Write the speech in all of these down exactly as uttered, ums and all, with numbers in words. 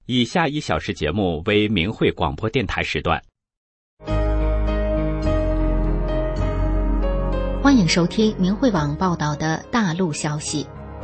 以下一小时节目为明慧广播电台时段。 欢迎收听明慧网报道的大陆消息。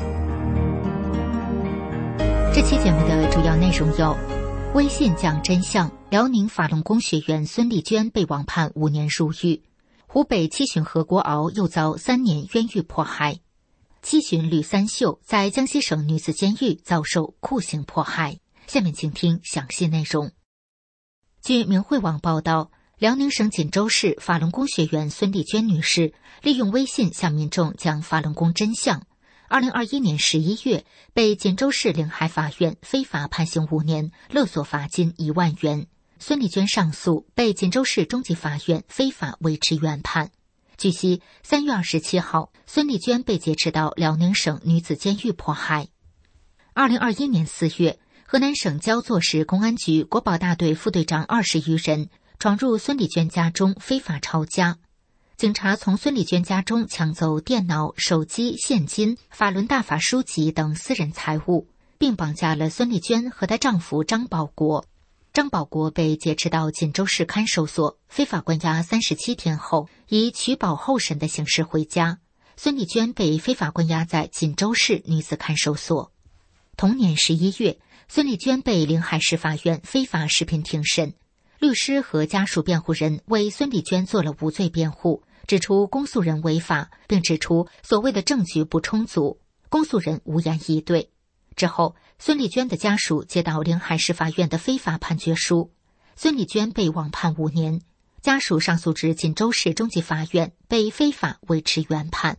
这期节目的主要内容有：微信讲真相，辽宁法轮功学员孙丽娟被网判五年入狱；湖北七旬何国敖又遭三年冤狱迫害；七旬吕三秀在江西省女子监狱遭受酷刑迫害。下面请听详细内容。据明慧网报道，辽宁省锦州市法轮功学员孙丽娟女士利用微信向民众讲法轮功真相。二零二一年十一月，被锦州市临海法院非法判刑五年，勒索罚金一万元。孙丽娟上诉，被锦州市中级法院非法维持原判。据悉，三月二十七号，孙丽娟被劫持到辽宁省女子监狱迫害。二零二一年四月，河南省焦作市公安局国保大队副队长二十余人闯入孙丽娟家中非法抄家。警察从孙丽娟家中抢走电脑、手机、现金、法轮大法书籍等私人财物，并绑架了孙丽娟和她丈夫张保国。张保国被劫持到锦州市看守所，非法关押三十七天后，以取保候审的形式回家。孙丽娟被非法关押在锦州市女子看守所。同年十一月，孙丽娟被临海市法院非法视频庭审。律师和家属辩护人为孙丽娟做了无罪辩护，指出公诉人违法，并指出所谓的证据不充足，公诉人无言以对。之后，孙丽娟的家属接到临海市法院的非法判决书，孙丽娟被网判五年，家属上诉至锦州市中级法院，被非法维持原判。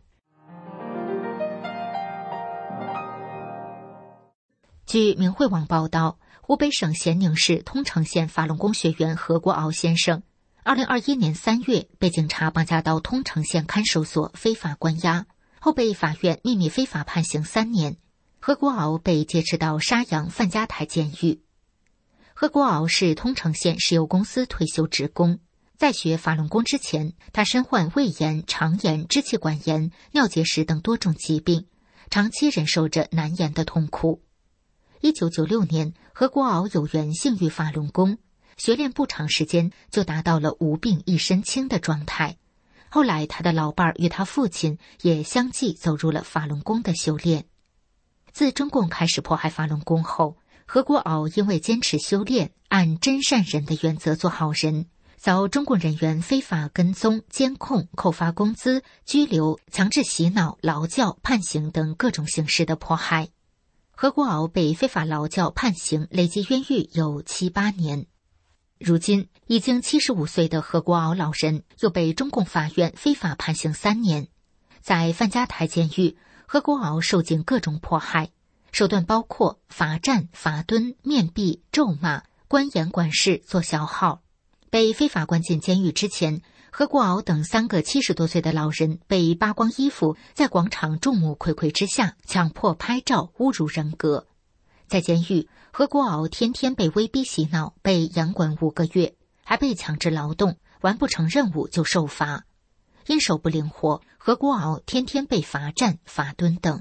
据明慧网报道，湖北省咸宁市通城县法轮功学员何国敖先生，二零二一年三月被警察绑架到通城县看守所非法关押，后被法院秘密非法判刑三年。何国敖被劫持到沙洋范家台监狱。何国敖是通城县石油公司退休职工，在学法轮功之前，他身患胃炎、肠炎、支气管炎、尿结石等多种疾病，长期忍受着难言的痛苦。一九九六年，何国敖有缘幸遇法轮功，学练不长时间就达到了无病一身轻的状态。后来他的老伴儿与他父亲也相继走入了法轮功的修炼。自中共开始迫害法轮功后，何国敖因为坚持修炼，按真善人的原则做好人，遭中共人员非法跟踪、监控、扣发工资、拘留、强制洗脑、劳教、判刑等各种形式的迫害。何国敖被非法劳教判刑，累计冤狱有七八年。如今已经七十五岁的何国敖老人又被中共法院非法判刑三年。在范家台监狱，何国敖受尽各种迫害，手段包括罚站、罚蹲、面壁、咒骂、关严管事、做小号。被非法关进监狱之前，何国敖等三个七十多岁的老人被扒光衣服，在广场众目睽睽之下强迫拍照，侮辱人格。在监狱，何国敖天天被威逼洗脑，被严管五个月，还被强制劳动，完不成任务就受罚。因手不灵活，何国敖天天被罚站、罚蹲等。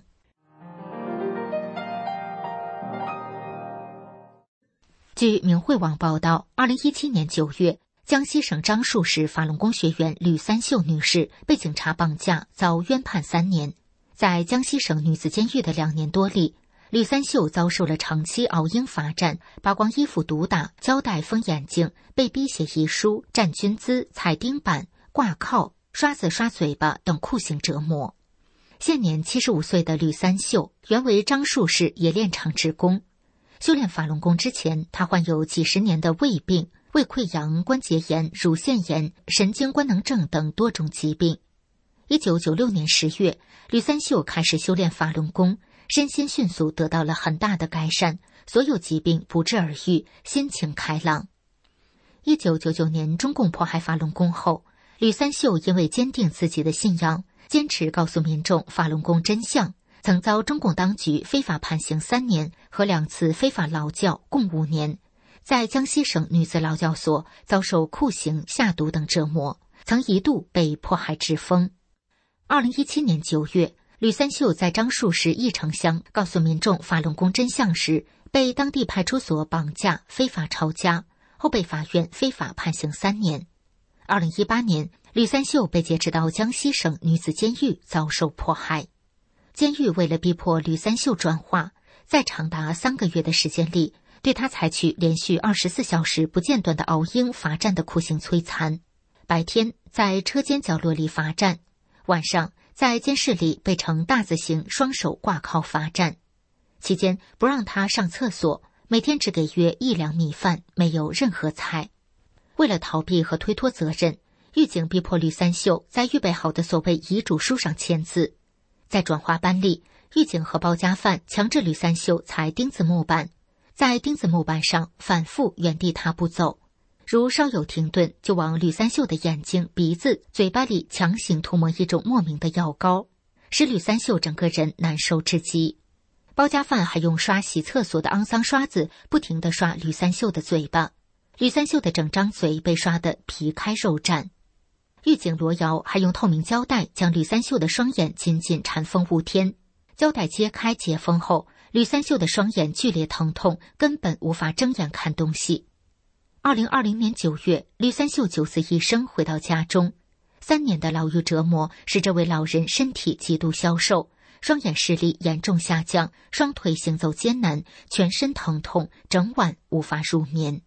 据明慧网报道，二零一七年九月，江西省樟树市法轮功学员吕三秀女士被警察绑架，遭冤判三年。在江西省女子监狱的两年多里，吕三秀遭受了长期熬鹰罚站、扒光衣服毒打、胶带封眼睛、被逼写遗书、站军姿、踩钉板、挂靠、刷子刷嘴巴等酷刑折磨。现年七十五岁的吕三秀原为樟树市冶炼厂职工，修炼法轮功之前，他患有几十年的胃病、胃溃疡、关节炎、乳腺炎、神经官能症等多种疾病。一九九六年十月，吕三秀开始修炼法轮功，身心迅速得到了很大的改善，所有疾病不治而愈，心情开朗。一九九九年中共迫害法轮功后，吕三秀因为坚定自己的信仰，坚持告诉民众法轮功真相，曾遭中共当局非法判刑三年和两次非法劳教，共五年。在江西省女子劳教所遭受酷刑、下毒等折磨，曾一度被迫害致疯。二零一七年九月，吕三秀在樟树市义城乡告诉民众法轮功真相时， 被当地派出所绑架非法抄家，后被法院非法判刑三年。二零一八年，吕三秀被劫持到江西省女子监狱遭受迫害。监狱为了逼迫吕三秀转化，在长达三个月的时间里，对他采取连续二十四小时不间断的熬鹰罚站的酷刑摧残。白天在车间角落里罚站，晚上在监室里被成大字形双手挂靠罚站。期间不让他上厕所，每天只给约一两米饭，没有任何菜。为了逃避和推脱责任，狱警逼迫吕三秀在预备好的所谓遗嘱书上签字。在转化班里，狱警和包夹犯强制吕三秀踩钉子木板，在钉子木板上反复原地踏步走，如稍有停顿就往吕三秀的眼睛、鼻子、嘴巴里强行涂抹一种莫名的药膏，使吕三秀整个人难受至极。包夹犯还用刷洗厕所的肮脏刷子不停地刷吕三秀的嘴巴，吕三秀的整张嘴被刷得皮开肉绽。狱警罗瑶还用透明胶带将吕三秀的双眼紧紧缠封五天，胶带揭开解封后，吕三秀的双眼剧烈疼痛，根本无法睁眼看东西。二零二零年九月，吕三秀九死一生回到家中，三年的牢狱折磨使这位老人身体极度消瘦，双眼视力严重下降，双腿行走艰难，全身疼痛，整晚无法入眠。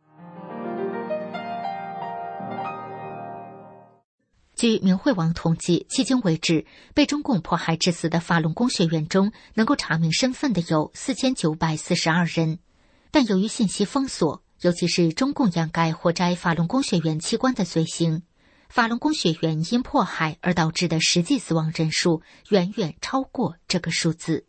据明慧网统计，迄今为止，被中共迫害致死的法轮功学员中，能够查明身份的有四千九百四十二人。但由于信息封锁，尤其是中共掩盖或摘法轮功学员器官的罪行，法轮功学员因迫害而导致的实际死亡人数远远超过这个数字。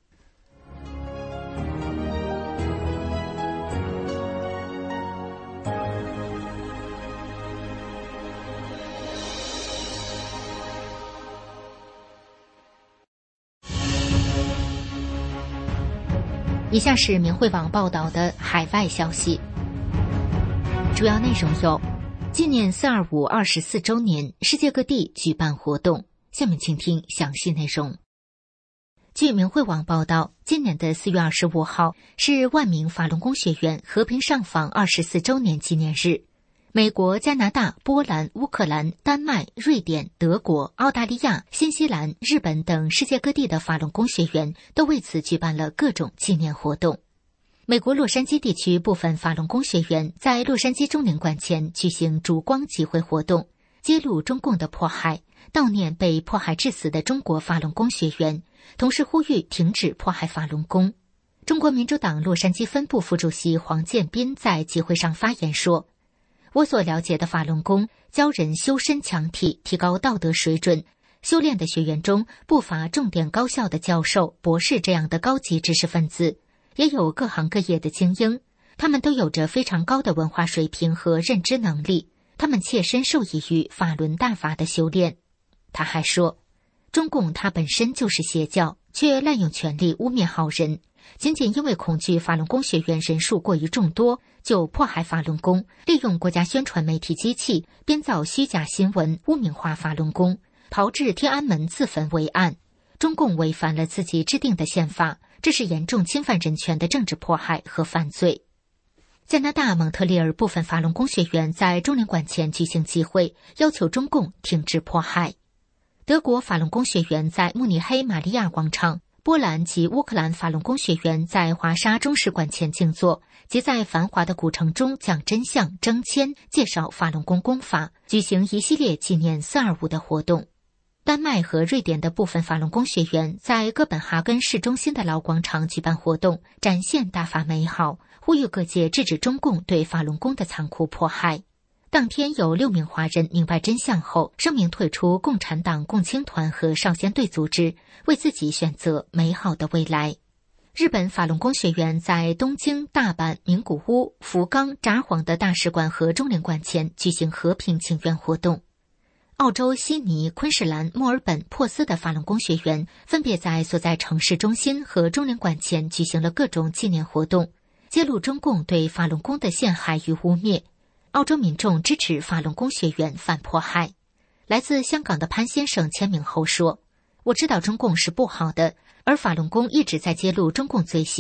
以下是明慧网报道的海外消息，主要内容有：纪念四二五二十四周年，世界各地举办活动。下面请听详细内容。据明慧网报道，今年的四月二十五号是万名法轮功学员和平上访二十四周年纪念日。美国、加拿大、波兰、乌克兰、丹麦、瑞典、德国、澳大利亚、新西兰、日本等世界各地的法轮功学员都为此举办了各种纪念活动。美国洛杉矶地区部分法轮功学员在洛杉矶中领馆前举行烛光集会活动，揭露中共的迫害，悼念被迫害致死的中国法轮功学员，同时呼吁停止迫害法轮功。中国民主党洛杉矶分部副主席黄建斌在集会上发言说，我所了解的法轮功教人修身强体，提高道德水准，修炼的学员中不乏重点高校的教授、博士这样的高级知识分子，也有各行各业的精英，他们都有着非常高的文化水平和认知能力，他们切身受益于法轮大法的修炼。他还说，中共它本身就是邪教，却滥用权力污蔑好人，仅仅因为恐惧法轮功学员人数过于众多，就迫害法轮功，利用国家宣传媒体机器编造虚假新闻，污名化法轮功，炮制天安门自焚为案。中共违反了自己制定的宪法，这是严重侵犯人权的政治迫害和犯罪。加拿大蒙特利尔部分法轮功学员在中领馆前举行集会，要求中共停止迫害。德国法轮功学员在慕尼黑玛利亚广场，波兰及乌克兰法轮功学员在华沙中使馆前静坐，即在繁华的古城中讲真相、征签、介绍法轮功功法，举行一系列纪念四二五的活动。丹麦和瑞典的部分法轮功学员在哥本哈根市中心的老广场举办活动，展现大法美好，呼吁各界制止中共对法轮功的残酷迫害。当天有六名华人明白真相后，声明退出共产党共青团和少先队组织，为自己选择美好的未来。日本法轮功学员在东京、大阪、名古屋、福冈、札幌的大使馆和中领馆前举行和平请愿活动。澳洲悉尼、昆士兰、墨尔本、珀斯的法轮功学员分别在所在城市中心和中领馆前举行了各种纪念活动，揭露中共对法轮功的陷害与污蔑。澳洲民众支持法轮功学员反迫害。来自香港的潘先生签名后说，我知道中共是不好的，而法轮功一直在揭露中共罪行，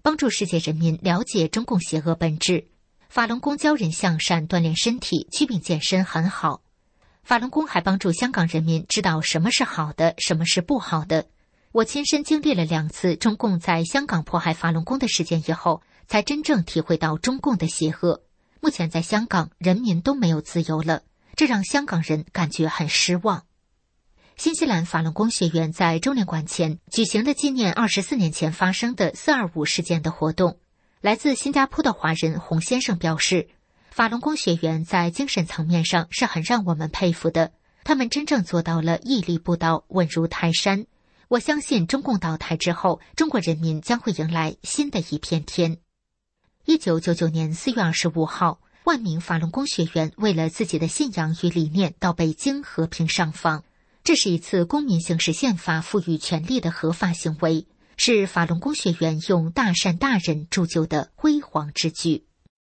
帮助世界人民了解中共邪恶本质。法轮功教人向善，锻炼身体，祛病健身很好。法轮功还帮助香港人民知道什么是好的，什么是不好的。我亲身经历了两次中共在香港迫害法轮功的事件以后，才真正体会到中共的邪恶。目前在香港，人民都没有自由了，这让香港人感觉很失望。新西兰法轮功学院在周年馆前举行了纪念二十四年前发生的四二五事件的活动。来自新加坡的华人洪先生表示，法轮功学员在精神层面上是很让我们佩服的，他们真正做到了屹立不倒，稳如泰山。我相信中共倒台之后，中国人民将会迎来新的一片天。一九九九年四月二十五号，万名法轮功学员为了自己的信仰与理念到北京和平上访。这是一次公民行使宪法赋予权利的合法行为，是法轮功学员用大善大人铸就的辉煌之举。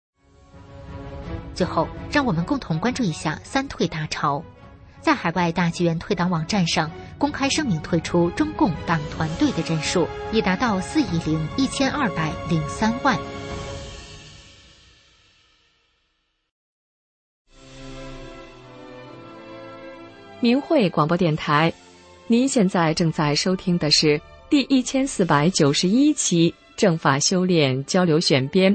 最后，让我们共同关注一下三退大潮。在海外大纪元退党网站上公开声明退出中共党团队的人数已达到四亿零一千二百零三万。 明慧广播电台，您现在正在收听的是第一千四百九十一期正法修炼交流选编。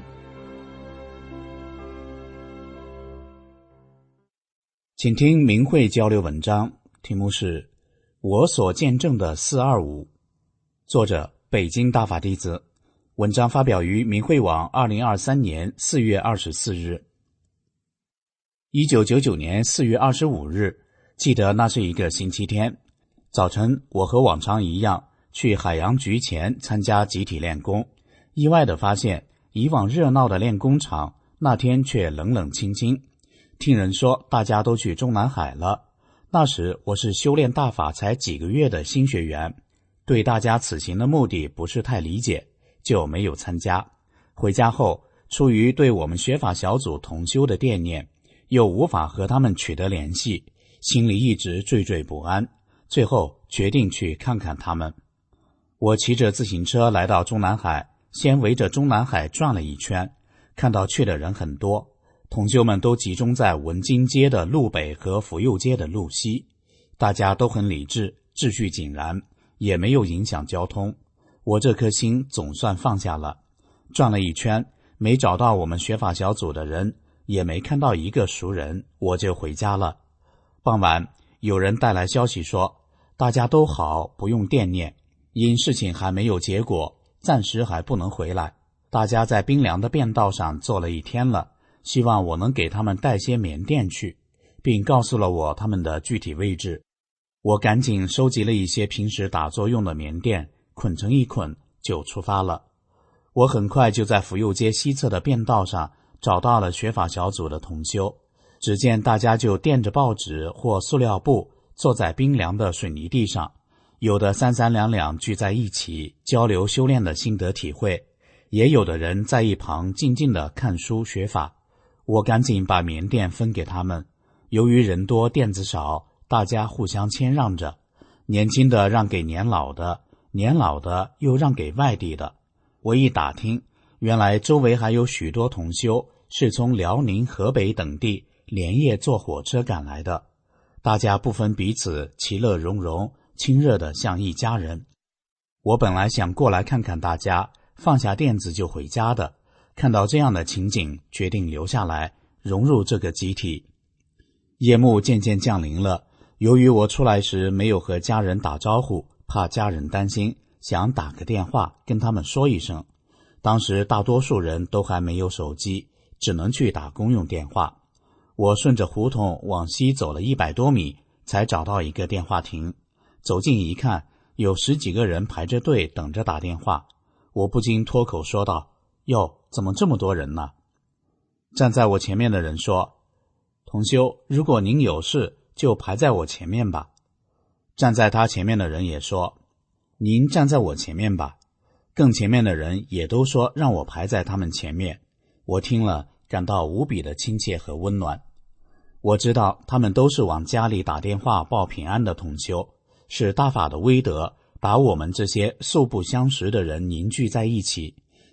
请听明慧交流文章，题目是我所见证的四二五，作者北京大法弟子，文章发表于明慧网二零二三年四月二十四日。一九九九年四月二十五日，记得那是一个星期天，早晨我和往常一样去海洋局前参加集体练功，意外地发现以往热闹的练功场那天却冷冷清清。听人说大家都去中南海了，那时我是修炼大法才几个月的新学员，对大家此行的目的不是太理解，就没有参加。回家后，出于对我们学法小组同修的惦念，又无法和他们取得联系，心里一直惴惴不安，最后决定去看看他们。我骑着自行车来到中南海，先围着中南海转了一圈，看到去的人很多，同修们都集中在文津街的路北和福佑街的路西，大家都很理智，秩序井然，也没有影响交通。我这颗心总算放下了。转了一圈，没找到我们学法小组的人，也没看到一个熟人，我就回家了。傍晚，有人带来消息说，大家都好，不用惦念，因事情还没有结果，暂时还不能回来。大家在冰凉的便道上坐了一天了，希望我能给他们带些棉垫去，并告诉了我他们的具体位置。我赶紧收集了一些平时打作用的棉垫，捆成一捆就出发了。我很快就在福佑街西侧的便道上找到了学法小组的同修，只见大家就垫着报纸或塑料布坐在冰凉的水泥地上，有的三三两两聚在一起交流修炼的心得体会，也有的人在一旁静静地看书学法。我赶紧把棉垫分给他们，由于人多垫子少，大家互相谦让着，年轻的让给年老的，年老的又让给外地的。我一打听，原来周围还有许多同修是从辽宁、河北等地连夜坐火车赶来的，大家不分彼此，其乐融融，亲热的像一家人。我本来想过来看看大家，放下垫子就回家的，看到这样的情景，决定留下来，融入这个集体。夜幕渐渐降临了，由于我出来时没有和家人打招呼，怕家人担心，想打个电话跟他们说一声。当时大多数人都还没有手机，只能去打公用电话。我顺着胡同往西走了一百多米，才找到一个电话亭。走近一看，有十几个人排着队等着打电话。我不禁脱口说道，哟，怎么这么多人呢？站在我前面的人说，同修，如果您有事就排在我前面吧。站在他前面的人也说，您站在我前面吧。更前面的人也都说让我排在他们前面。我听了感到无比的亲切和温暖。我知道他们都是往家里打电话报平安的同修，是大法的威德把我们这些素不相识的人凝聚在一起，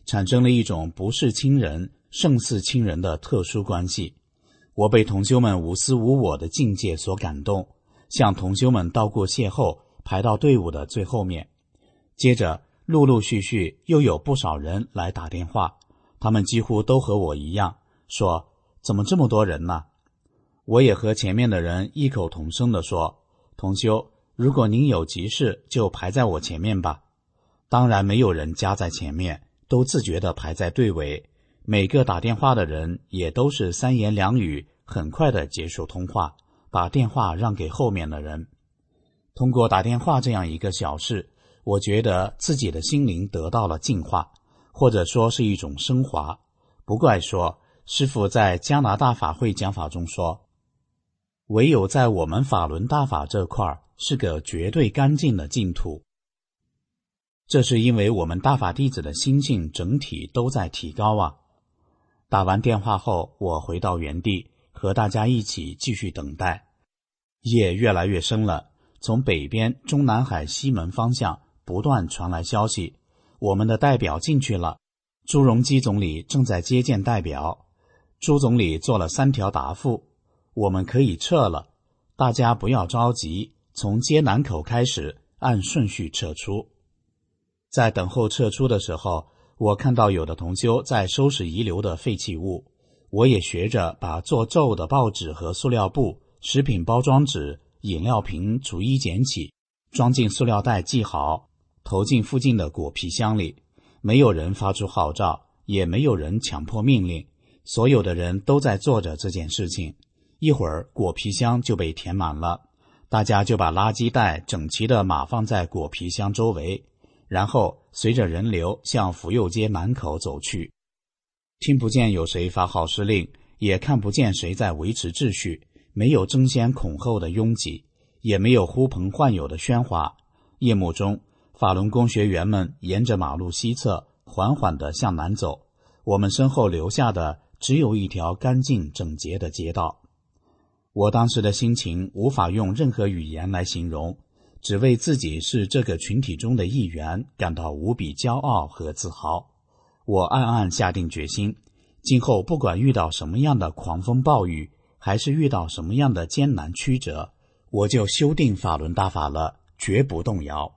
产生了一种不是亲人胜似亲人的特殊关系。我被同修们无私无我的境界所感动，向同修们道过谢后，排到队伍的最后面。接着陆陆续续又有不少人来打电话，他们几乎都和我一样，说怎么这么多人呢？我也和前面的人异口同声地说，同修，如果您有急事就排在我前面吧。当然没有人夹在前面，都自觉地排在队尾，每个打电话的人也都是三言两语很快地结束通话，把电话让给后面的人。通过打电话这样一个小事，我觉得自己的心灵得到了净化，或者说是一种升华。不怪说师父在加拿大法会讲法中说，唯有在我们法轮大法这块是个绝对干净的净土。这是因为我们大法弟子的心性整体都在提高啊。打完电话后，我回到原地，和大家一起继续等待。夜越来越深了，从北边中南海西门方向不断传来消息，我们的代表进去了。朱镕基总理正在接见代表，朱总理做了三条答复，我们可以撤了，大家不要着急，从接南口开始按顺序撤出。在等候撤出的时候，我看到有的同修在收拾遗留的废弃物，我也学着把做皱的报纸和塑料布、食品包装纸、饮料瓶逐一捡起，装进塑料袋系好，投进附近的果皮箱里。没有人发出号召，也没有人强迫命令，所有的人都在做着这件事情。一会儿果皮箱就被填满了，大家就把垃圾袋整齐地码放在果皮箱周围，然后随着人流向福佑街南口走去。听不见有谁发号施令，也看不见谁在维持秩序，没有争先恐后的拥挤，也没有呼朋唤友的喧哗。夜幕中，法轮功学员们沿着马路西侧缓缓地向南走，我们身后留下的只有一条干净整洁的街道。我当时的心情无法用任何语言来形容，只为自己是这个群体中的一员感到无比骄傲和自豪。我暗暗下定决心，今后不管遇到什么样的狂风暴雨，还是遇到什么样的艰难曲折，我就修订法轮大法了，绝不动摇。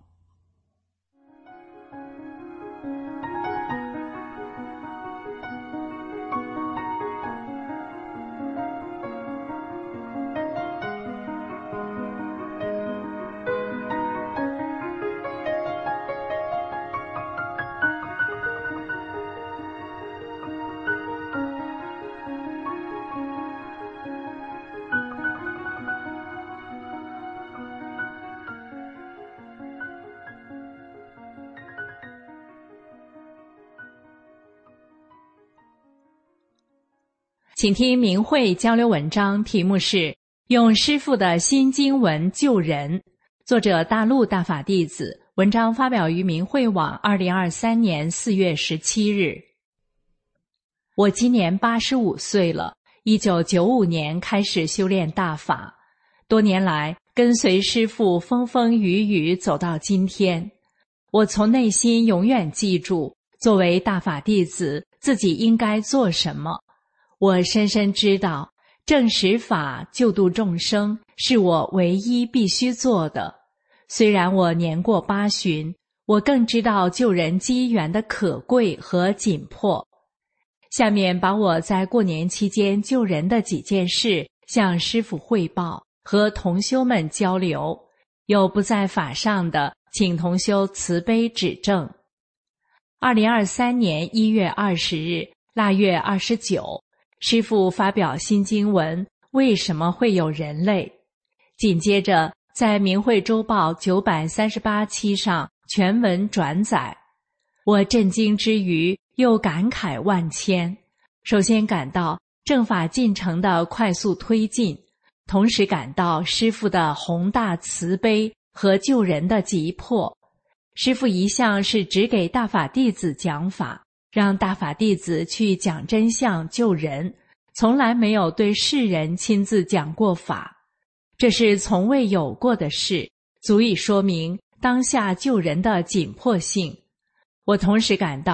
请听明慧交流文章，题目是用师父的新经文救人，作者大陆大法弟子，文章发表于明慧网二零二三年四月十七日。我今年八十五岁了，一九九五年开始修炼大法，多年来跟随师父风风雨雨走到今天。我从内心永远记住，作为大法弟子，自己应该做什么。我深深知道，正实法救度众生是我唯一必须做的。虽然我年过八旬，我更知道救人机缘的可贵和紧迫。下面把我在过年期间救人的几件事向师父汇报，和同修们交流。有不在法上的，请同修慈悲指正。二零二三年一月二十日，腊月二十九。师父发表新经文，为什么会有人类？紧接着在明慧周报九百三十八期上全文转载。我震惊之余又感慨万千。首先感到正法进程的快速推进，同时感到师父的宏大慈悲和救人的急迫。师父一向是只给大法弟子讲法，让大法弟子去讲真相救人，从来没有对世人亲自讲过法。这是从未有过的事，足以说明当下救人的紧迫性。我同时感到，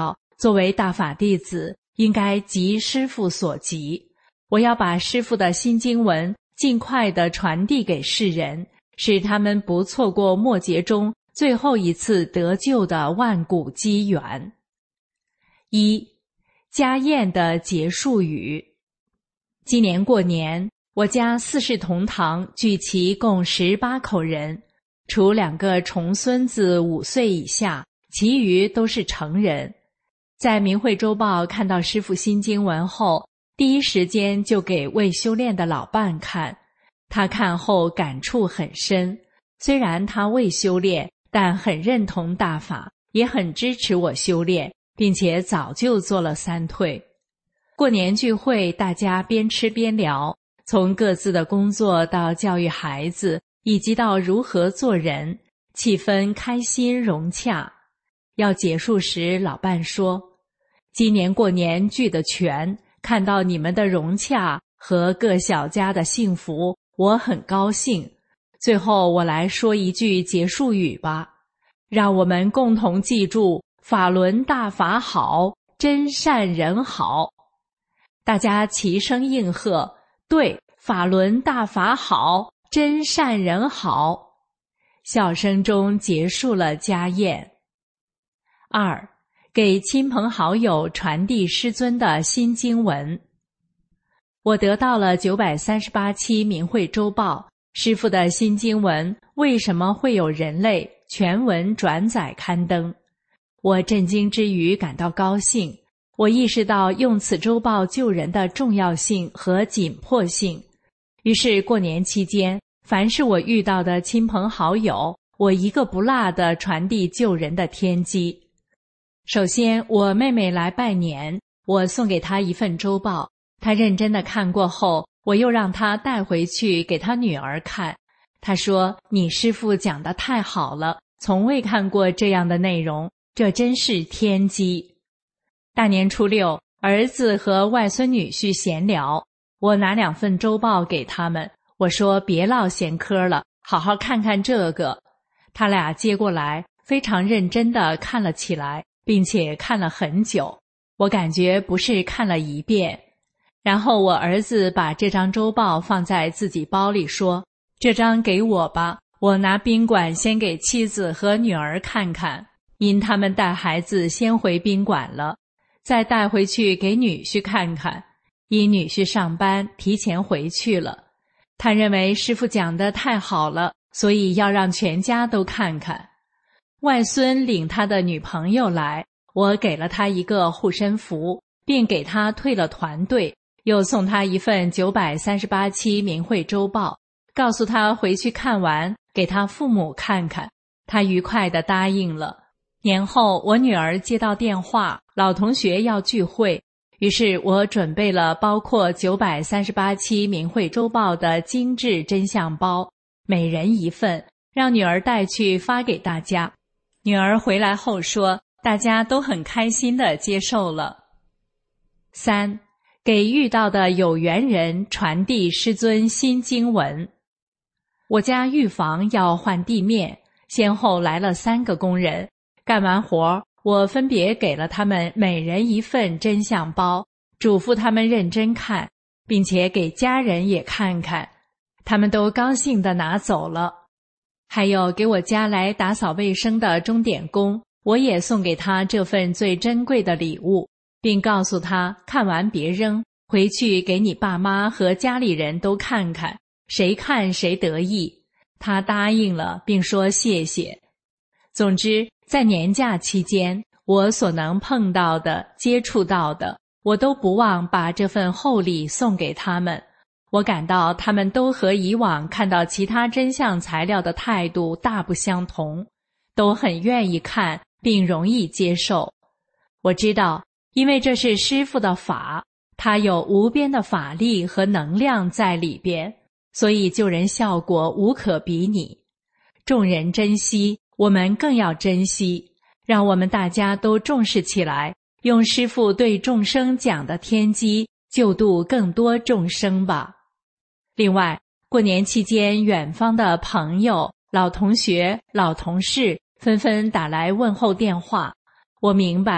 作为大法弟子，应该急师父所急。我要把师父的新经文尽快地传递给世人，使他们不错过末节中最后一次得救的万古机缘。一、家宴的结束语。今年过年，我家四世同堂聚齐共十八口人，除两个重孙子五岁以下，其余都是成人。在明慧周报看到师父新经文后，第一时间就给未修炼的老伴看，他看后感触很深。虽然他未修炼，但很认同大法，也很支持我修炼，并且早就做了三退。过年聚会，大家边吃边聊，从各自的工作到教育孩子，以及到如何做人，气氛开心融洽。要结束时，老伴说：“今年过年聚得全，看到你们的融洽和各小家的幸福，我很高兴。最后我来说一句结束语吧，让我们共同记住法轮大法好，真善人好。”大家齐声应和：“对，法轮大法好，真善人好。”笑声中结束了家宴。二、给亲朋好友传递师尊的新经文。我得到了九百三十八期明慧周报，师父的新经文为什么会有人类全文转载刊登。我震惊之余感到高兴，我意识到用此周报救人的重要性和紧迫性。于是过年期间，凡是我遇到的亲朋好友，我一个不落地传递救人的天机。首先，我妹妹来拜年，我送给她一份周报，她认真地看过后，我又让她带回去给她女儿看。她说：“你师父讲得太好了，从未看过这样的内容，这真是天机。”大年初六，儿子和外孙女婿闲聊，我拿两份周报给他们，我说：“别唠闲嗑了，好好看看这个。”他俩接过来，非常认真地看了起来，并且看了很久，我感觉不是看了一遍。然后我儿子把这张周报放在自己包里说：“这张给我吧，我拿宾馆先给妻子和女儿看看，因他们带孩子先回宾馆了，再带回去给女婿看看，因女婿上班提前回去了。他认为师父讲得太好了，所以要让全家都看看。”外孙领他的女朋友来，我给了他一个护身符，并给他退了团队，又送他一份九百三十八期明慧周报，告诉他回去看完给他父母看看。他愉快地答应了。年后我女儿接到电话，老同学要聚会，于是我准备了包括九百三十八期明慧周报的精致真相包，每人一份，让女儿带去发给大家。女儿回来后说，大家都很开心地接受了。三、给遇到的有缘人传递师尊新经文。我家浴房要换地面，先后来了三个工人，干完活，我分别给了他们每人一份真相包，嘱咐他们认真看，并且给家人也看看，他们都高兴地拿走了。还有给我家来打扫卫生的钟点工，我也送给他这份最珍贵的礼物，并告诉他看完别扔，回去给你爸妈和家里人都看看，谁看谁得意。他答应了，并说谢谢。总之，在年假期间，我所能碰到的、接触到的，我都不忘把这份厚礼送给他们。我感到他们都和以往看到其他真相材料的态度大不相同，都很愿意看并容易接受。我知道，因为这是师父的法，它有无边的法力和能量在里边，所以救人效果无可比拟。众人珍惜，我们更要珍惜，让我们大家都重视起来，用师父对众生讲的天机，救度更多众生吧。另外，过年期间，远方的朋友、老同学、老同事纷纷打来问候电话。我明白，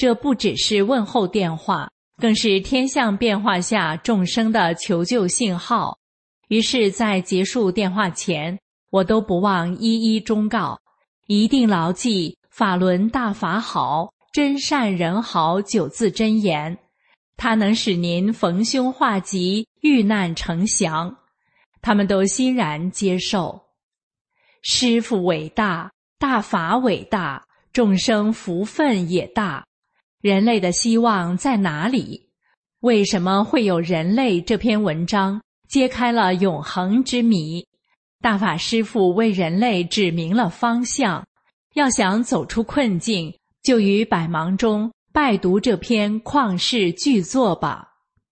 这不只是问候电话，更是天象变化下众生的求救信号。于是在结束电话前，我都不忘一一忠告，一定牢记法轮大法好，真善人好九字真言，它能使您逢凶化吉，遇难成祥。他们都欣然接受。师父伟大，大法伟大，众生福分也大。人类的希望在哪里？为什么会有人类这篇文章揭开了永恒之谜？大法师父为人类指明了方向，要想走出困境，就于百忙中拜读这篇旷世巨作吧。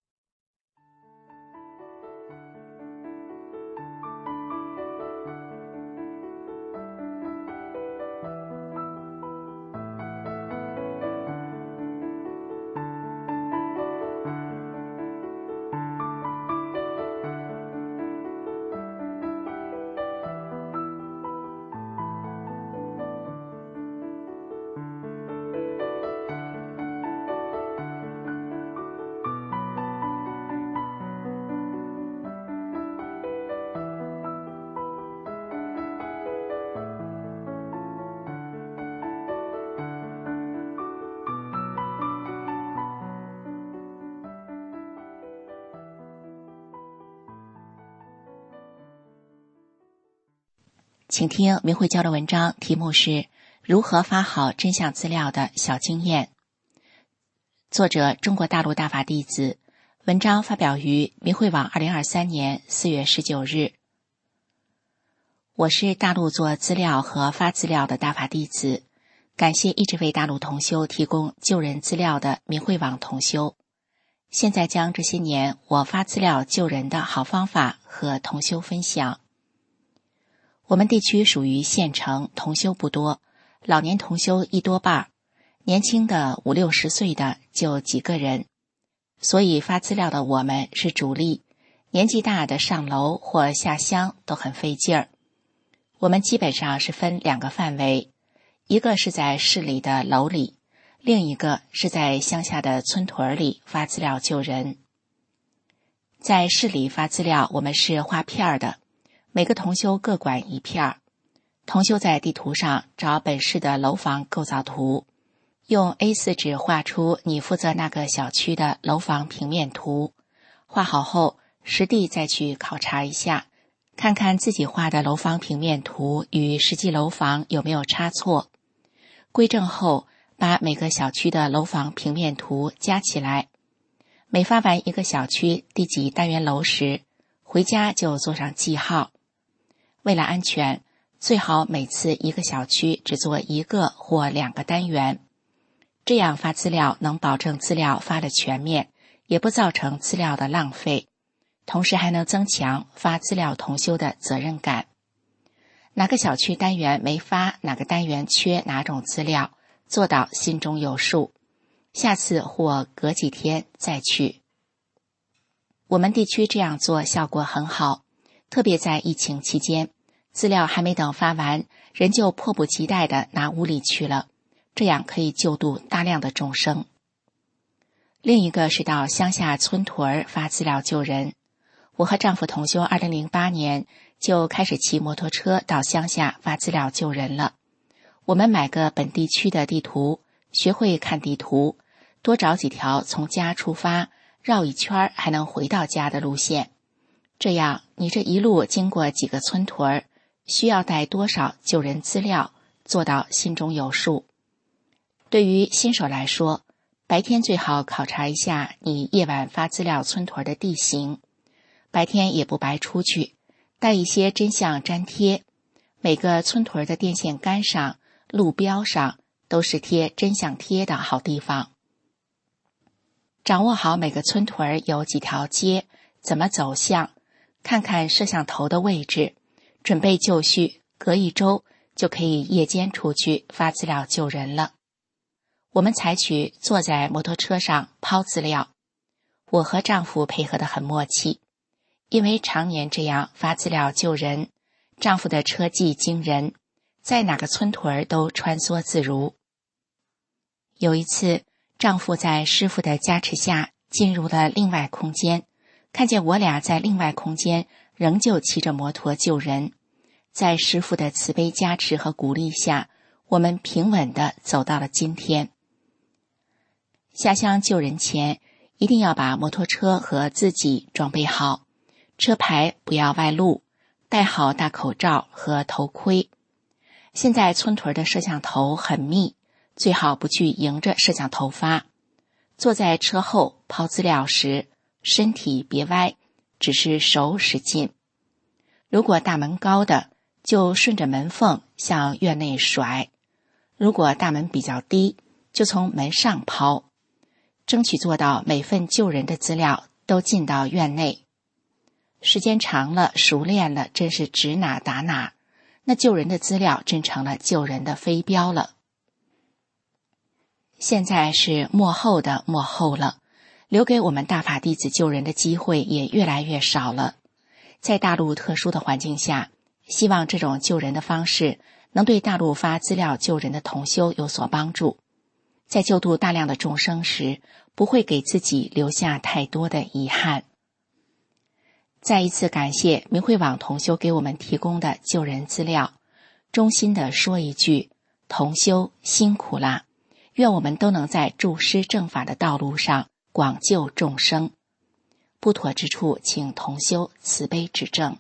请听明慧教的文章，题目是如何发好真相资料的小经验。作者中国大陆大法弟子，文章发表于明慧网二零二三年四月十九日。我是大陆做资料和发资料的大法弟子，感谢一直为大陆同修提供救人资料的明慧网同修。现在将这些年我发资料救人的好方法和同修分享。我们地区属于县城，同修不多，老年同修一多半，年轻的五六十岁的就几个人，所以发资料的我们是主力，年纪大的上楼或下乡都很费劲儿。我们基本上是分两个范围，一个是在市里的楼里，另一个是在乡下的村屯里发资料救人。在市里发资料，我们是画片的，每个同修各管一片，同修在地图上找本市的楼房构造图，用 A 四 纸画出你负责那个小区的楼房平面图，画好后实地再去考察一下，看看自己画的楼房平面图与实际楼房有没有差错。归正后，把每个小区的楼房平面图加起来，每发完一个小区第几单元楼时，回家就做上记号。为了安全，最好每次一个小区只做一个或两个单元，这样发资料能保证资料发得全面，也不造成资料的浪费，同时还能增强发资料同修的责任感。哪个小区单元没发，哪个单元缺哪种资料，做到心中有数，下次或隔几天再去。我们地区这样做效果很好，特别在疫情期间，资料还没等发完，人就迫不及待地拿屋里去了，这样可以救度大量的众生。另一个是到乡下村屯发资料救人。我和丈夫同修二零零八年就开始骑摩托车到乡下发资料救人了。我们买个本地区的地图，学会看地图，多找几条从家出发绕一圈还能回到家的路线，这样你这一路经过几个村屯，需要带多少救人资料，做到心中有数。对于新手来说，白天最好考察一下你夜晚发资料村屯的地形，白天也不白出去，带一些真相粘贴，每个村屯的电线杆上、路标上都是贴真相贴的好地方。掌握好每个村屯有几条街，怎么走向，看看摄像头的位置，准备就绪，隔一周就可以夜间出去发资料救人了。我们采取坐在摩托车上抛资料，我和丈夫配合得很默契，因为常年这样发资料救人，丈夫的车技惊人，在哪个村屯都穿梭自如。有一次丈夫在师父的加持下进入了另外空间，看见我俩在另外空间仍旧骑着摩托救人。在师父的慈悲加持和鼓励下，我们平稳地走到了今天。下乡救人前，一定要把摩托车和自己装备好，车牌不要外露，戴好大口罩和头盔。现在村屯的摄像头很密，最好不去迎着摄像头发。坐在车后抛资料时，身体别歪，只是手使劲。如果大门高的，就顺着门缝向院内甩；如果大门比较低，就从门上抛。争取做到每份救人的资料都进到院内。时间长了，熟练了，真是指哪打哪，那救人的资料真成了救人的飞镖了。现在是末后的末后了，留给我们大法弟子救人的机会也越来越少了。在大陆特殊的环境下，希望这种救人的方式能对大陆发资料救人的同修有所帮助，在救度大量的众生时，不会给自己留下太多的遗憾。再一次感谢明慧网同修给我们提供的救人资料，衷心地说一句，同修辛苦啦！愿我们都能在助师正法的道路上广救众生，不妥之处请同修慈悲指正。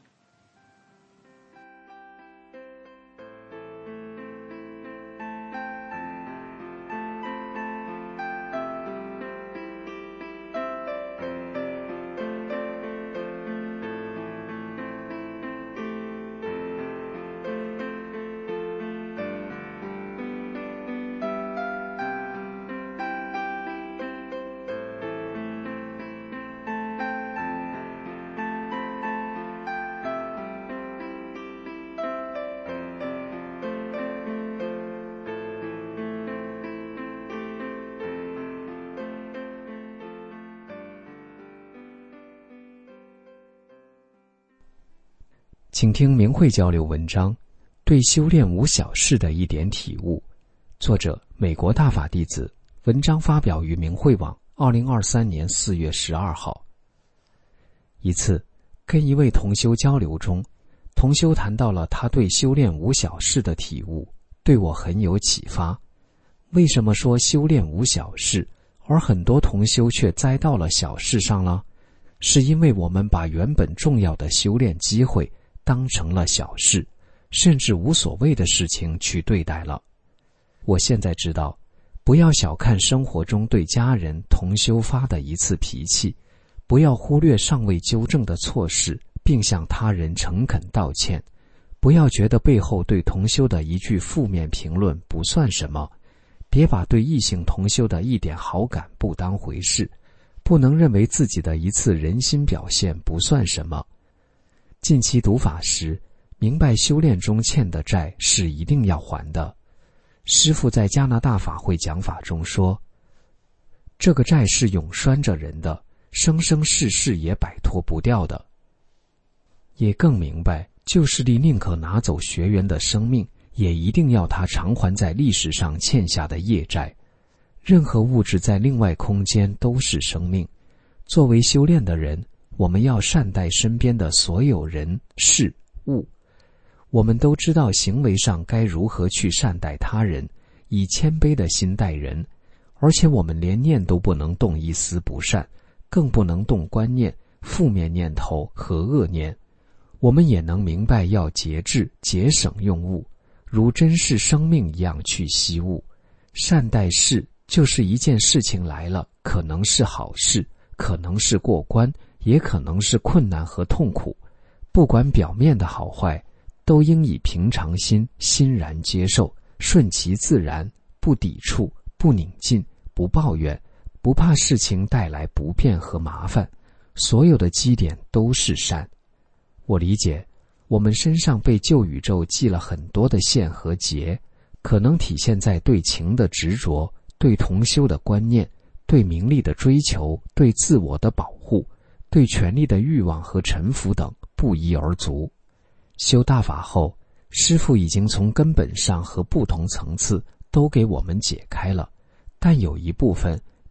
请听明慧交流文章，对修炼无小事的一点体悟。作者美国大法弟子，文章发表于明慧网二零二三年四月十二号。一次跟一位同修交流中，同修谈到了他对修炼无小事的体悟，对我很有启发。为什么说修炼无小事，而很多同修却栽到了小事上了？是因为我们把原本重要的修炼机会当成了小事，甚至无所谓的事情去对待了。我现在知道，不要小看生活中对家人同修发的一次脾气，不要忽略尚未纠正的错事，并向他人诚恳道歉。不要觉得背后对同修的一句负面评论不算什么，别把对异性同修的一点好感不当回事，不能认为自己的一次人心表现不算什么。近期读法时，明白修炼中欠的债是一定要还的。师父在加拿大法会讲法中说，这个债是永拴着人的，生生世世也摆脱不掉的。也更明白，旧势力宁可拿走学员的生命，也一定要他偿还在历史上欠下的业债。任何物质在另外空间都是生命。作为修炼的人，我们要善待身边的所有人事物。我们都知道行为上该如何去善待他人，以谦卑的心待人，而且我们连念都不能动一丝不善，更不能动观念、负面念头和恶念。我们也能明白要节制、节省用物，如珍视生命一样去惜物。善待事就是一件事情来了，可能是好事，可能是过关，也可能是困难和痛苦。不管表面的好坏，都应以平常心欣然接受，顺其自然，不抵触，不拧进，不抱怨，不怕事情带来不便和麻烦。所有的基点都是善。我理解，我们身上被旧宇宙系了很多的线和结，可能体现在对情的执着，对同修的观念，对名利的追求，对自我的保护，对权力的欲望和臣服等，不一而足。修大法后，师父已经从根本上和不同层次都给我们解开了，但有一部分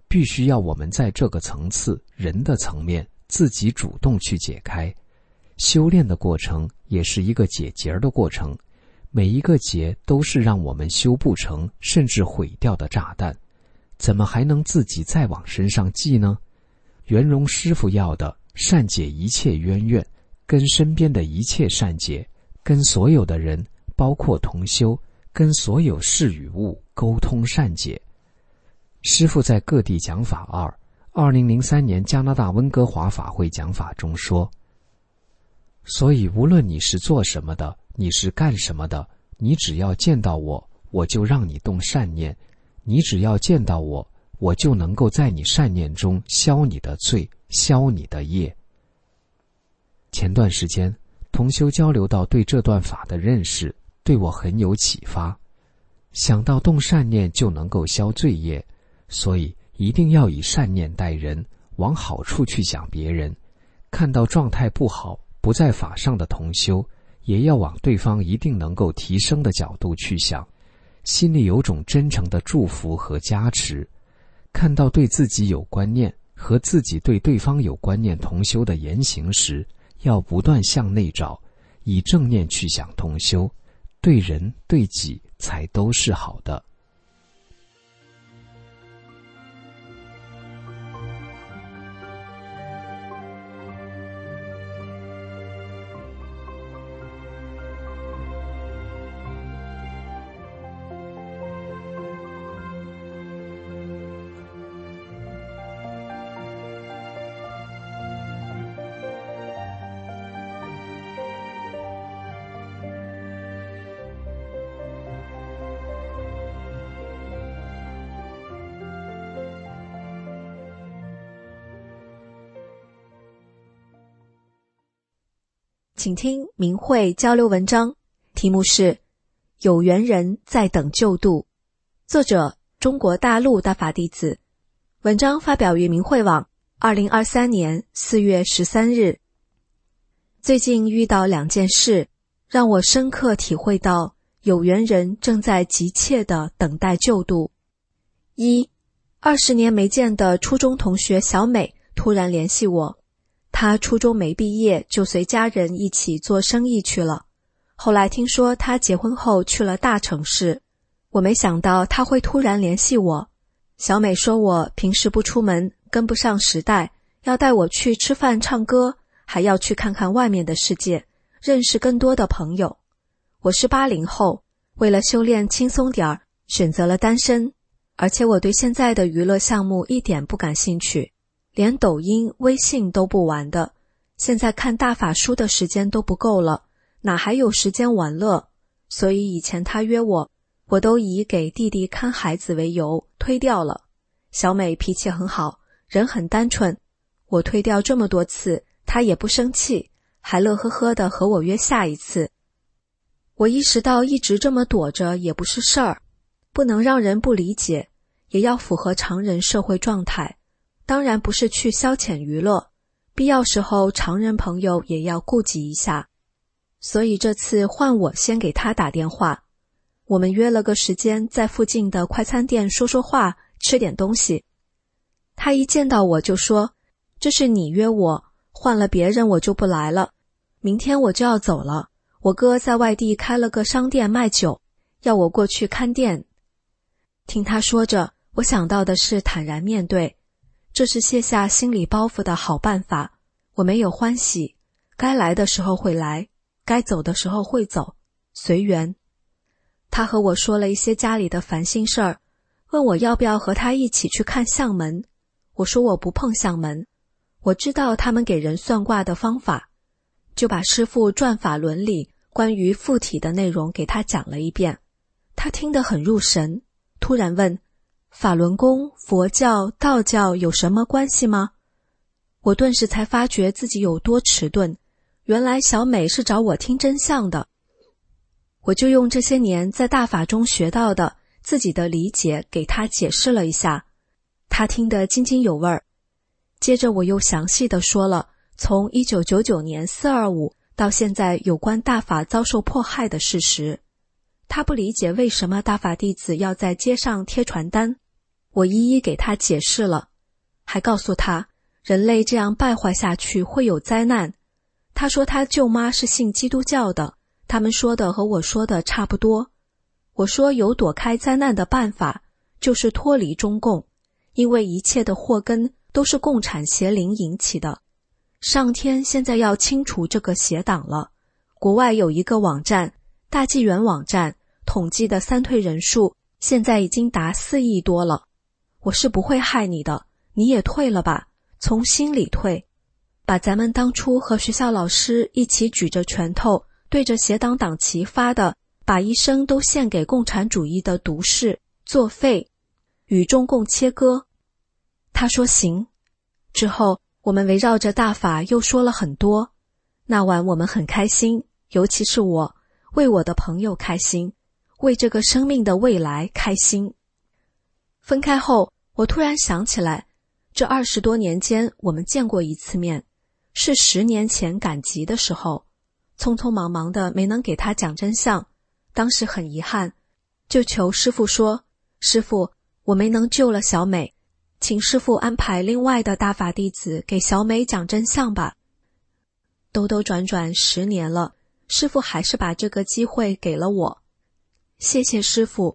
必须要我们在这个层次，人的层面，自己主动去解开。修炼的过程也是一个解结的过程，每一个结都是让我们修不成甚至毁掉的炸弹，怎么还能自己再往身上系呢？圆融师父要的善解一切冤怨，跟身边的一切善解，跟所有的人包括同修，跟所有事与物沟通善解。师父在各地讲法二二零零三年加拿大温哥华法会讲法中说，所以无论你是做什么的，你是干什么的，你只要见到我，我就让你动善念，你只要见到我，我就能够在你善念中消你的罪，消你的业。前段时间同修交流到对这段法的认识，对我很有启发。想到动善念就能够消罪业，所以一定要以善念待人，往好处去想别人。看到状态不好，不在法上的同修，也要往对方一定能够提升的角度去想，心里有种真诚的祝福和加持。看到对自己有观念和自己对对方有观念同修的言行时，要不断向内找，以正念去想同修，对人对己才都是好的。 请听明慧交流文章，题目是有缘人在等救度，作者中国大陆大法弟子，文章发表于明慧网二零二三年四月十三日。最近遇到两件事，让我深刻体会到有缘人正在急切地等待救度。一，二十年没见的初中同学小美突然联系我，她初中没毕业就随家人一起做生意去了，后来听说她结婚后去了大城市，我没想到她会突然联系我。小美说我平时不出门，跟不上时代，要带我去吃饭唱歌，还要去看看外面的世界，认识更多的朋友。我是八零后，为了修炼轻松点儿，选择了单身，而且我对现在的娱乐项目一点不感兴趣，连抖音、微信都不玩的，现在看大法书的时间都不够了，哪还有时间玩乐？所以以前他约我，我都以给弟弟看孩子为由推掉了。小美脾气很好，人很单纯，我推掉这么多次，她也不生气，还乐呵呵地和我约下一次。我意识到一直这么躲着也不是事儿，不能让人不理解，也要符合常人社会状态。当然不是去消遣娱乐，必要时候常人朋友也要顾及一下。所以这次换我先给他打电话，我们约了个时间在附近的快餐店说说话，吃点东西。他一见到我就说，这是你约我，换了别人我就不来了，明天我就要走了，我哥在外地开了个商店卖酒，要我过去看店。听他说着，我想到的是坦然面对，这是卸下心理包袱的好办法。我没有欢喜，该来的时候会来，该走的时候会走，随缘。他和我说了一些家里的烦心事儿，问我要不要和他一起去看相门。我说我不碰相门，我知道他们给人算卦的方法，就把师父转法轮里关于附体的内容给他讲了一遍。他听得很入神，突然问，法轮功、佛教、道教有什么关系吗？我顿时才发觉自己有多迟钝，原来小美是找我听真相的。我就用这些年在大法中学到的自己的理解给她解释了一下，她听得津津有味儿。接着我又详细地说了从一九九九年四二五到现在有关大法遭受迫害的事实。她不理解为什么大法弟子要在街上贴传单， 我一一给他解释了，还告诉他人类这样败坏下去会有灾难。他说他舅妈是信基督教的，他们说的和我说的差不多。我说有躲开灾难的办法，就是脱离中共，因为一切的祸根都是共产邪灵引起的。上天现在要清除这个邪党了。国外有一个网站，大纪元网站，统计的三退人数现在已经达四亿多了。我是不会害你的，你也退了吧，从心里退。把咱们当初和学校老师一起举着拳头对着邪党党旗发的把一生都献给共产主义的毒誓作废，与中共切割。他说行。之后我们围绕着大法又说了很多。那晚我们很开心，尤其是我，为我的朋友开心，为这个生命的未来开心。分开后，我突然想起来，这二十多年间我们见过一次面，是十年前赶集的时候，匆匆忙忙的没能给他讲真相，当时很遗憾，就求师父说，师父，我没能救了小美，请师父安排另外的大法弟子给小美讲真相吧。兜兜转转十年了，师父还是把这个机会给了我，谢谢师父。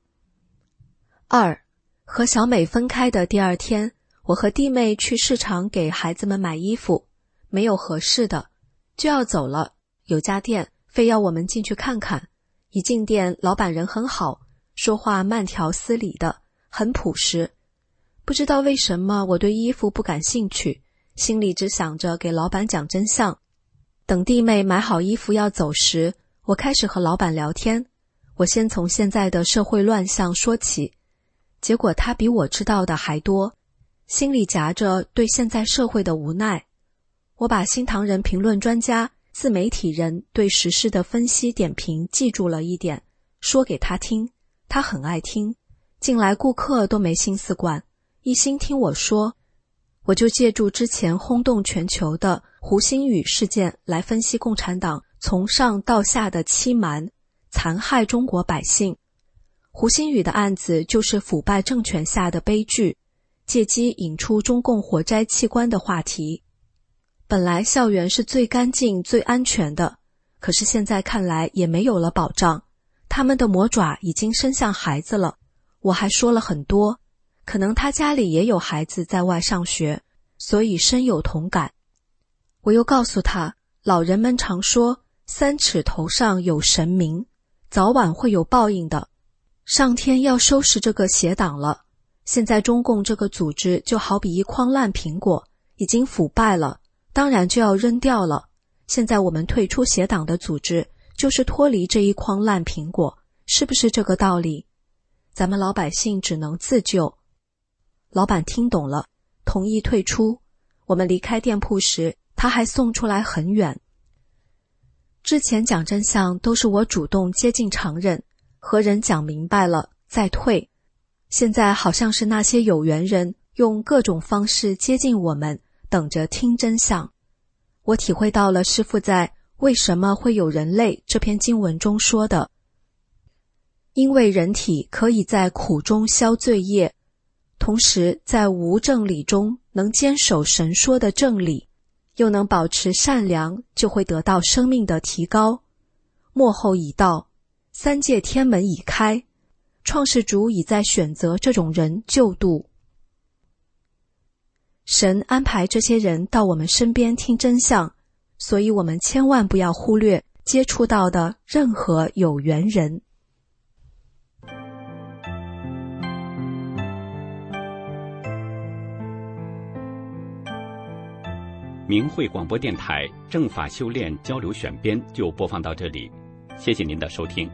二，和小美分开的第二天，我和弟妹去市场给孩子们买衣服，没有合适的，就要走了。有家店非要我们进去看看，一进店，老板人很好，说话慢条斯理的，很朴实。不知道为什么我对衣服不感兴趣，心里只想着给老板讲真相。等弟妹买好衣服要走时，我开始和老板聊天。我先从现在的社会乱象说起，结果他比我知道的还多，心里夹着对现在社会的无奈。我把新唐人评论专家、自媒体人对时事的分析点评记住了一点，说给他听，他很爱听。进来顾客都没心思管，一心听我说。我就借助之前轰动全球的胡鑫宇事件来分析共产党从上到下的欺瞒、残害中国百姓。胡鑫宇的案子就是腐败政权下的悲剧，借机引出中共活摘器官的话题。本来校园是最干净、最安全的，可是现在看来也没有了保障，他们的魔爪已经伸向孩子了。我还说了很多，可能他家里也有孩子在外上学，所以深有同感。我又告诉他，老人们常说三尺头上有神明，早晚会有报应的。上天要收拾这个邪党了。现在中共这个组织就好比一筐烂苹果，已经腐败了，当然就要扔掉了。现在我们退出邪党的组织，就是脱离这一筐烂苹果，是不是这个道理？咱们老百姓只能自救。老板听懂了，同意退出。我们离开店铺时，他还送出来很远。之前讲真相都是我主动接近常人，和人讲明白了再退。现在好像是那些有缘人用各种方式接近我们，等着听真相。我体会到了师父在《为什么会有人类》这篇经文中说的，因为人体可以在苦中消罪业，同时在无正理中能坚守神说的正理，又能保持善良，就会得到生命的提高。末后已到，三界天门已开，创世主已在选择这种人救度。神安排这些人到我们身边听真相，所以我们千万不要忽略接触到的任何有缘人。 明慧广播电台正法修炼交流选编就播放到这里，谢谢您的收听。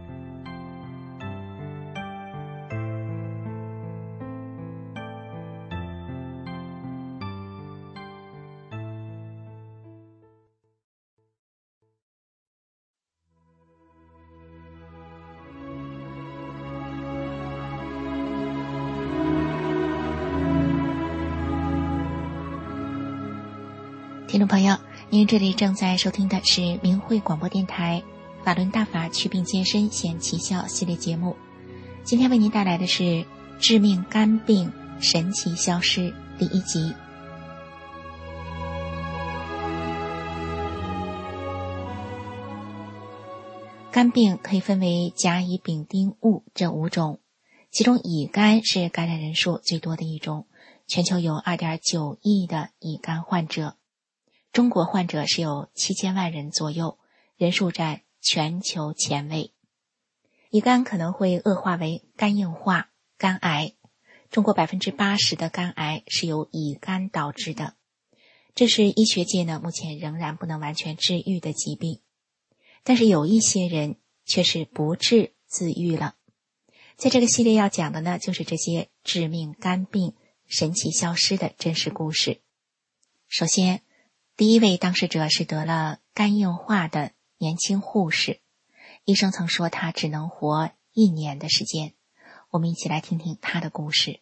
听众朋友，您这里正在收听的是明慧广播电台法轮大法祛病健身显奇效系列节目。今天为您带来的是致命肝病神奇消失第一集。肝病可以分为甲乙丙丁戊这五种，其中乙肝是感染人数最多的一种，全球有 二点九亿的乙肝患者，中国患者是有七千万人左右，人数占全球前位。乙肝可能会恶化为肝硬化、肝癌，中国 百分之八十 的肝癌是由乙肝导致的，这是医学界呢目前仍然不能完全治愈的疾病。但是有一些人却是不治自愈了。在这个系列要讲的呢，就是这些致命肝病神奇消失的真实故事。首先，第一位当事者是得了肝硬化的年轻护士，医生曾说他只能活一年的时间。我们一起来听听他的故事。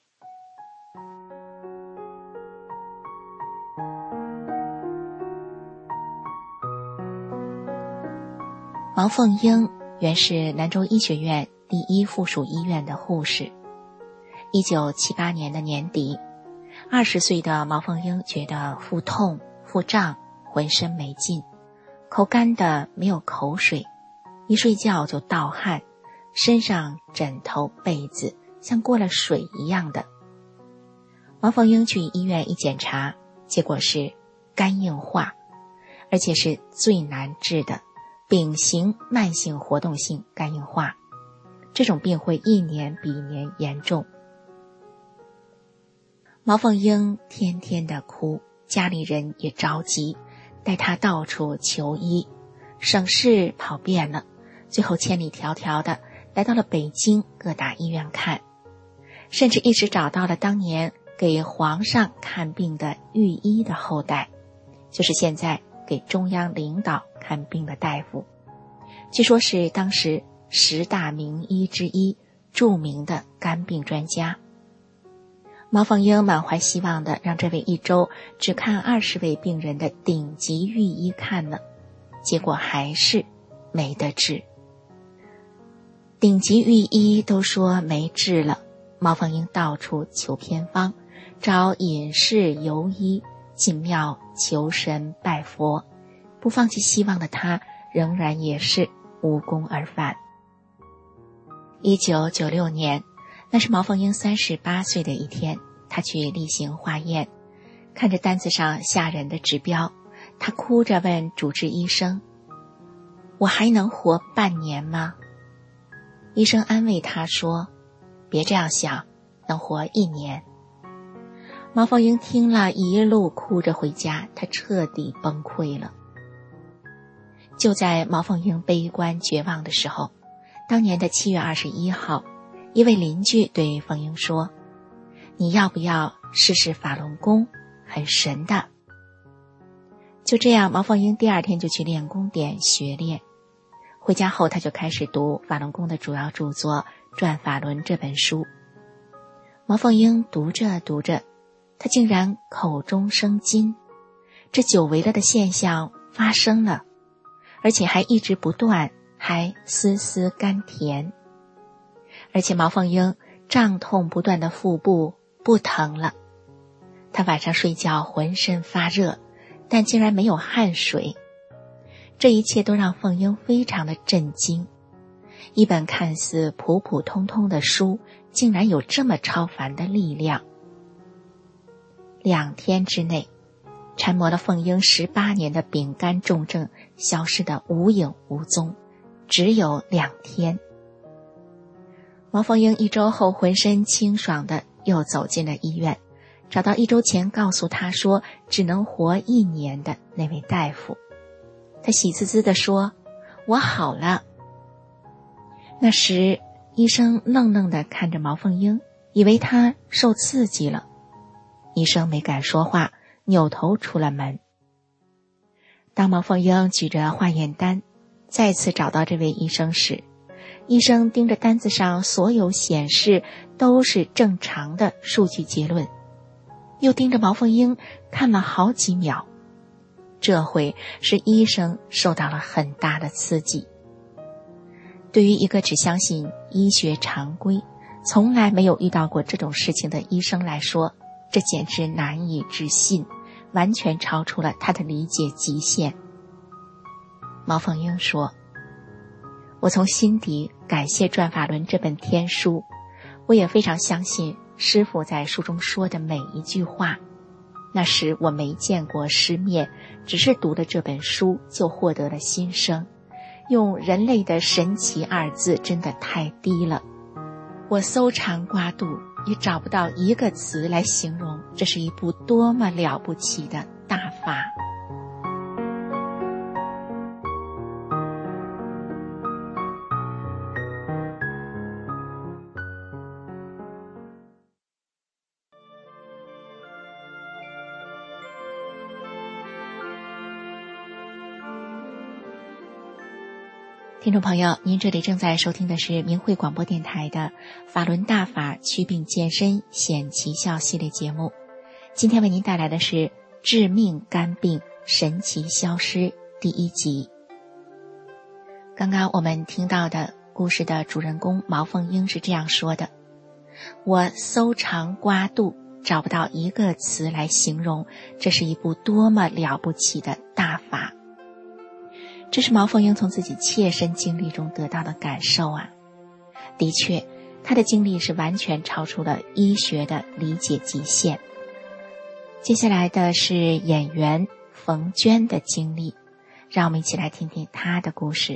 毛凤英原是兰州医学院第一附属医院的护士。一九七八年的年底，二十岁的毛凤英觉得腹痛、腹胀，浑身没劲，口干的没有口水，一睡觉就盗汗，身上枕头被子像过了水一样的。毛凤英去医院一检查，结果是肝硬化，而且是最难治的丙型慢性活动性肝硬化，这种病会一年比一年严重。毛凤英天天的哭，家里人也着急，带她到处求医，省市跑遍了，最后千里迢迢的来到了北京各大医院看，甚至一直找到了当年给皇上看病的御医的后代，就是现在给中央领导看病的大夫，据说是当时十大名医之一，著名的肝病专家。毛凤英满怀希望的让这位一周只看二十位病人的顶级御医看了，结果还是没得治。顶级御医都说没治了，毛凤英到处求偏方，找隐士游医，进庙求神拜佛，不放弃希望的他仍然也是无功而返。一九九六年，那是毛凤英三十八岁的一天，她去例行化验，看着单子上吓人的指标，她哭着问主治医生：“我还能活半年吗？”医生安慰她说：“别这样想，能活一年。”毛凤英听了一路哭着回家，她彻底崩溃了。就在毛凤英悲观绝望的时候，当年的七月二十一号，一位邻居对凤英说：“你要不要试试法轮功？很神的。”就这样，毛凤英第二天就去练功点学练。回家后，他就开始读法轮功的主要著作《转法轮》这本书。毛凤英读着读着，他竟然口中生津，这久违了的现象发生了，而且还一直不断，还丝丝甘甜。而且毛凤英胀痛不断的腹部不疼了，她晚上睡觉浑身发热，但竟然没有汗水。这一切都让凤英非常的震惊，一本看似普普通通的书，竟然有这么超凡的力量。两天之内，缠磨了凤英十八年的丙肝重症消失得无影无踪，只有两天。毛凤英一周后浑身清爽的又走进了医院，找到一周前告诉她说只能活一年的那位大夫。她喜滋滋地说：“我好了。”那时医生愣愣地看着毛凤英，以为她受刺激了。医生没敢说话，扭头出了门。当毛凤英举着化验单再次找到这位医生时，医生盯着单子上所有显示都是正常的数据结论，又盯着毛凤英看了好几秒。这回是医生受到了很大的刺激。对于一个只相信医学常规、 从来没有遇到过这种事情的医生来说，这简直难以置信，完全超出了他的理解极限。毛凤英说，我从心底感谢《转法轮》这本天书，我也非常相信师父在书中说的每一句话。那时我没见过师面，只是读了这本书就获得了新生。用人类的神奇二字真的太低了，我搜肠刮肚也找不到一个词来形容这是一部多么了不起的大法。听众朋友，您这里正在收听的是明慧广播电台的法轮大法祛病健身显奇效系列节目。今天为您带来的是致命肝病神奇消失第一集。刚刚我们听到的故事的主人公毛凤英是这样说的，我搜肠刮肚找不到一个词来形容这是一部多么了不起的大法。这是毛凤英从自己切身经历中得到的感受啊。的确，她的经历是完全超出了医学的理解极限。接下来的是演员冯娟的经历，让我们一起来听听她的故事。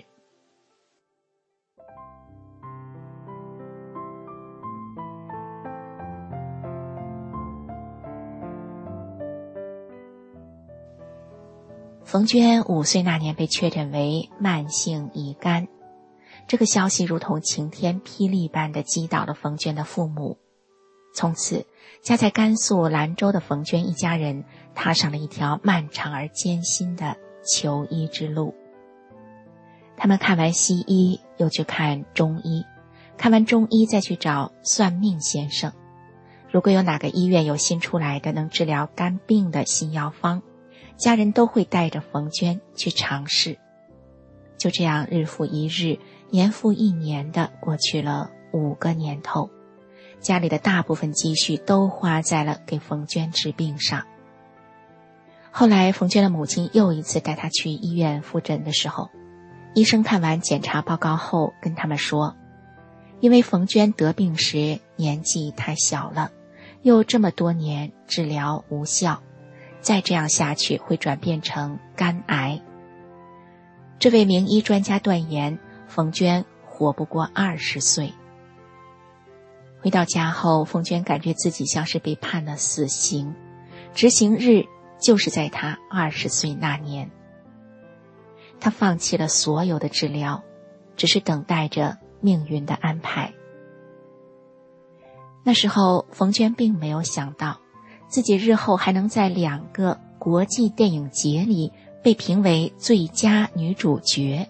冯娟五岁那年被确诊为慢性乙肝，这个消息如同晴天霹雳般的击倒了冯娟的父母。从此，家在甘肃兰州的冯娟一家人踏上了一条漫长而艰辛的求医之路。他们看完西医，又去看中医，看完中医再去找算命先生。如果有哪个医院有新出来的能治疗肝病的新药方，家人都会带着冯娟去尝试。就这样日复一日，年复一年的过去了五个年头，家里的大部分积蓄都花在了给冯娟治病上。后来冯娟的母亲又一次带她去医院复诊的时候，医生看完检查报告后跟他们说，因为冯娟得病时年纪太小了，又这么多年治疗无效，再这样下去会转变成肝癌。这位名医专家断言冯娟活不过二十岁。回到家后，冯娟感觉自己像是被判了死刑，执行日就是在她二十岁那年。她放弃了所有的治疗，只是等待着命运的安排。那时候冯娟并没有想到自己日后还能在两个国际电影节里被评为最佳女主角。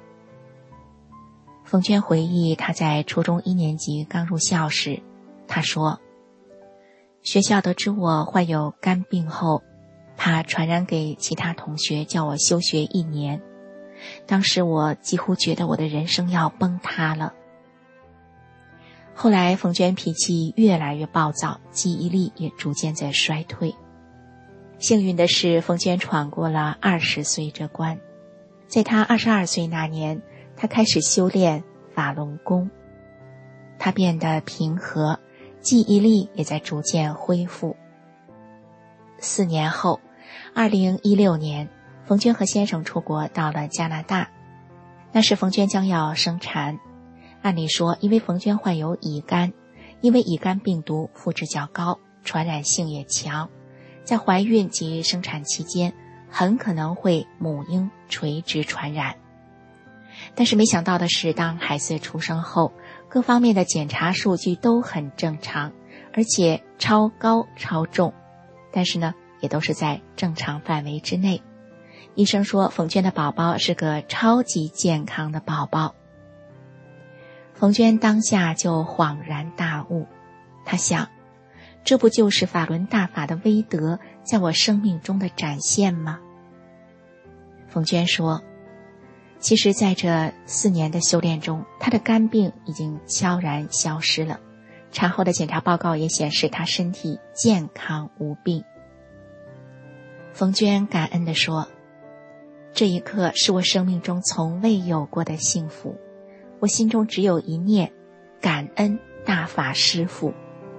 冯娟回忆她在初中一年级刚入校时，她说，学校得知我患有肝病后，怕传染给其他同学，叫我休学一年。当时我几乎觉得我的人生要崩塌了。后来冯娟脾气越来越暴躁，记忆力也逐渐在衰退。幸运的是，冯娟闯过了二十岁这关。在她二十二岁那年，她开始修炼法轮功，她变得平和，记忆力也在逐渐恢复。四年后，二零一六年，冯娟和先生出国到了加拿大。那时冯娟将要生产，按理说因为冯娟患有乙肝，因为乙肝病毒复制较高，传染性也强，在怀孕及生产期间很可能会母婴垂直传染。但是没想到的是，当孩子出生后，各方面的检查数据都很正常，而且超高超重，但是呢也都是在正常范围之内。医生说冯娟的宝宝是个超级健康的宝宝。冯娟当下就恍然大悟，她想，这不就是法轮大法的威德在我生命中的展现吗？冯娟说，其实在这四年的修炼中，她的肝病已经悄然消失了， 产后的检查报告也显示她身体健康无病。冯娟感恩地说，这一刻是我生命中从未有过的幸福，我心中只有一念，感恩大法师父。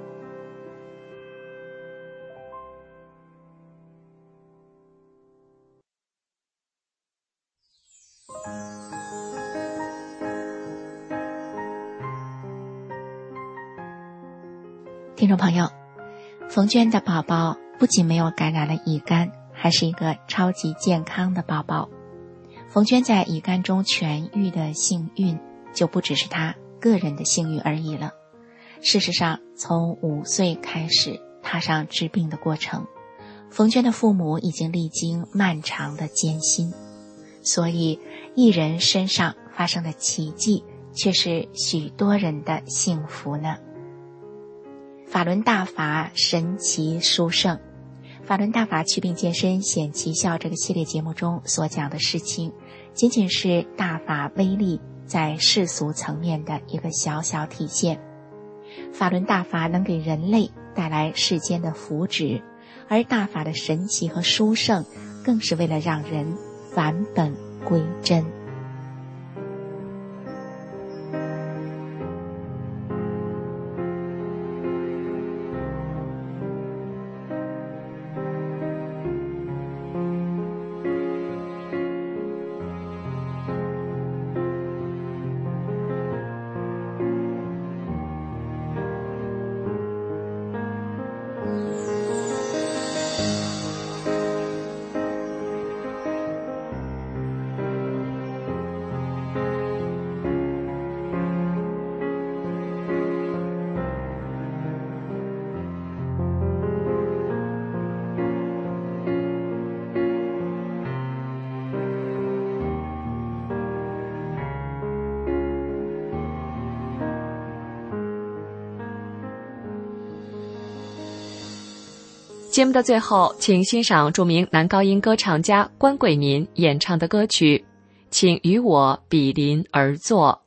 听众朋友，冯娟的宝宝不仅没有感染了乙肝，还是一个超级健康的宝宝。冯娟在乙肝中痊愈的幸运，就不只是她个人的幸运而已了。事实上，从五岁开始踏上治病的过程，冯娟的父母已经历经漫长的艰辛，所以一人身上发生的奇迹，却是许多人的幸福呢。法轮大法神奇殊胜，法轮大法祛病健身显奇效这个系列节目中所讲的事情，仅仅是大法威力在世俗层面的一个小小体现。法轮大法能给人类带来世间的福祉，而大法的神奇和殊胜，更是为了让人返本归真。 节目的最后，请欣赏著名男高音歌唱家关贵民演唱的歌曲《请与我比邻而坐》。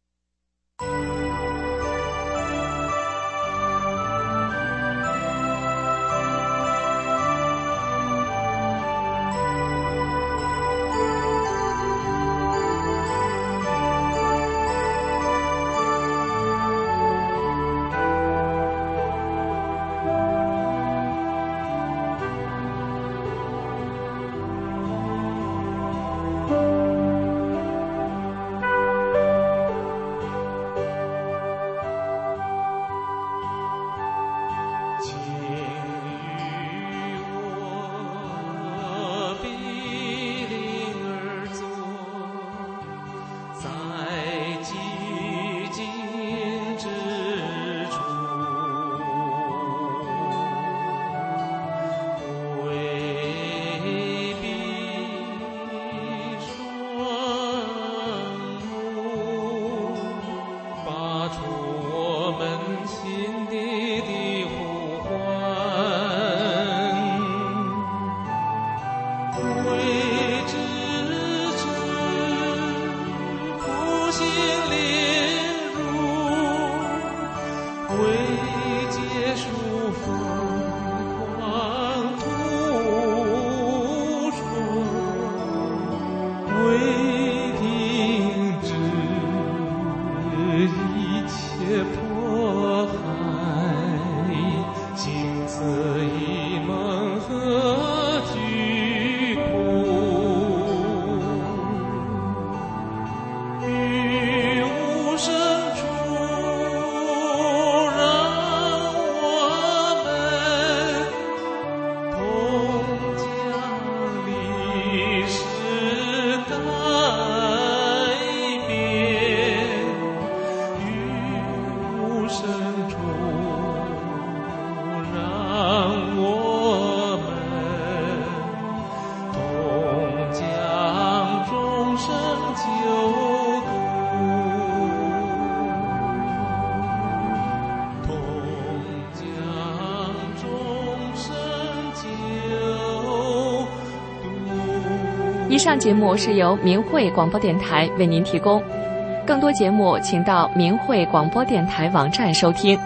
以上节目是由明慧广播电台为您提供，更多节目请到明慧广播电台网站收听。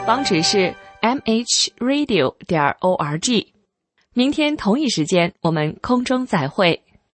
网址是 m h radio 点 org。明天同一时间，我们空中再会。